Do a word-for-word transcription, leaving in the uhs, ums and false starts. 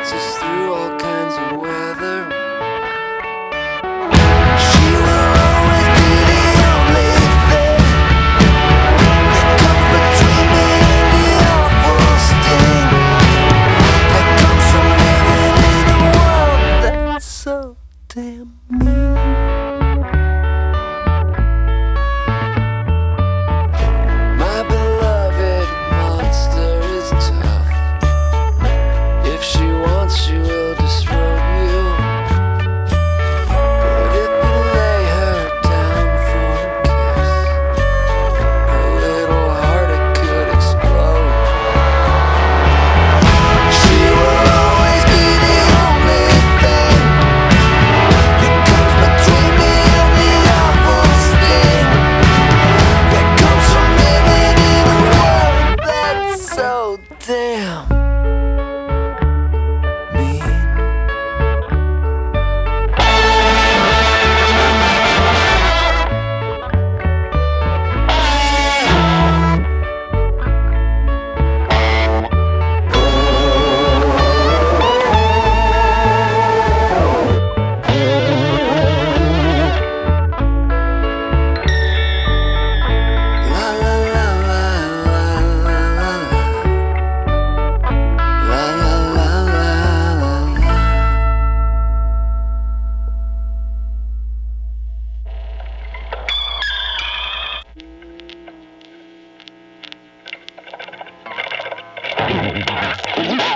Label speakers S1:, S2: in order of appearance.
S1: gets us through all kinds of weather. She will always be the only thing that comes between me and the awful sting that comes from living in a world that's so damn mean. My beloved monster is tough. If she wants, she will disrobe you. But if you lay her down for a kiss, her little heart, it could explode. She will always be the only thing that comes between me and the awful sting that comes from living in a world that's so damn mean. La la la la la la la la la la la la.
S2: Thank you.